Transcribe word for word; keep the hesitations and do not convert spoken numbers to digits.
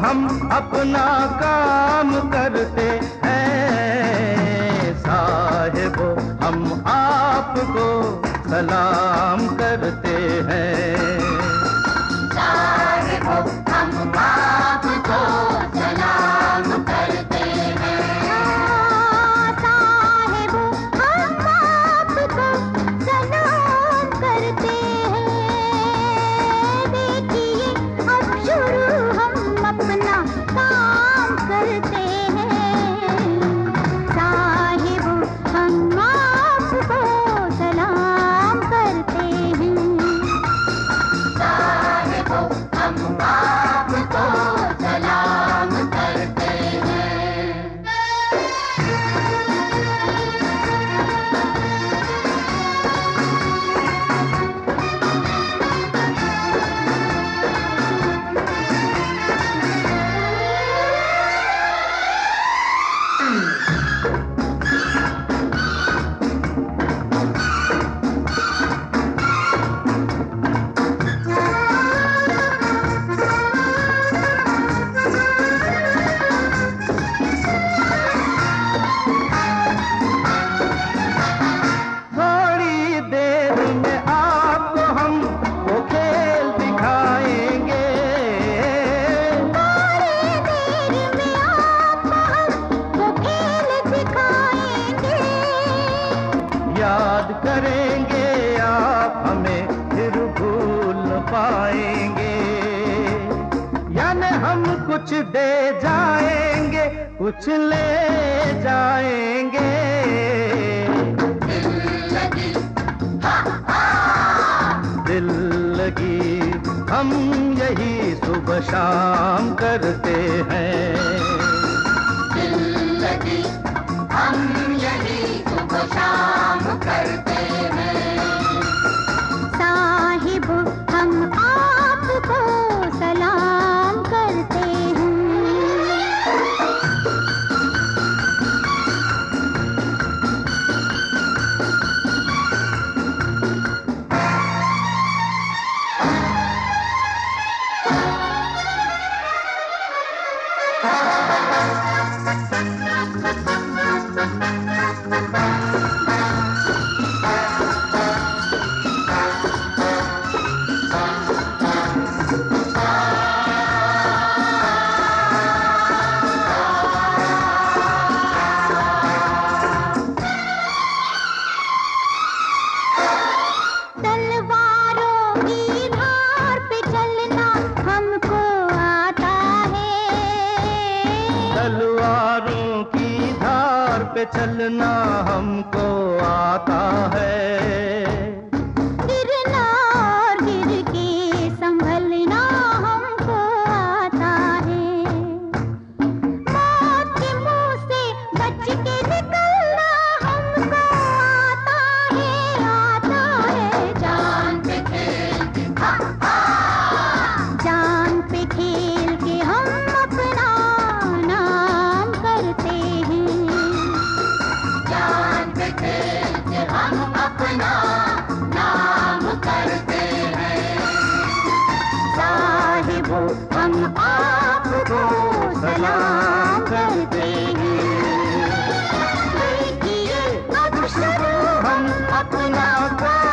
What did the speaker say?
हम अपना काम करते हैं। साहिबो हम आपको सलाम करते हैं। साहिबो हम आपको सलाम करते हैं। साहिबो हम आपको सलाम करते हैं। देखिए अब शुरू हम अपना काम करते हैं। साहिबो हम आपको सलाम करते हैं। साहिबो हम आपको सलाम करते हैं। थोड़ी देर में आपको हम वो खेल दिखाएंगे। थोड़ी देर में आपको हम वो खेल दिखाएंगे। याद करेंगे आप हमें फिर भूल न पाएंगे। यानी हम कुछ दे जाएंगे कुछ ले जाएंगे। दिल लगी हम यही सुबह शाम करते हैं। दिल लगी हम यही सुबह शाम करते हैं। साहिबो हम आपको सलाम करते हैं। तलवारों की धार पे चलना हमको आता है। तलवारों की धार पे चलना हमको आता है। गिरना और गिर के संभलना हमको आता है। मौत के मुंह से बच के निकलना हमको आता है। आता है जान पे खेल के जान पे खेल के हम अपना नाम करते हैं। जान पे खेल के हम अपना नाम करते हैं। साहिबो हम आपको सलाम करते हैं। देखिए अब शुरू हम अपना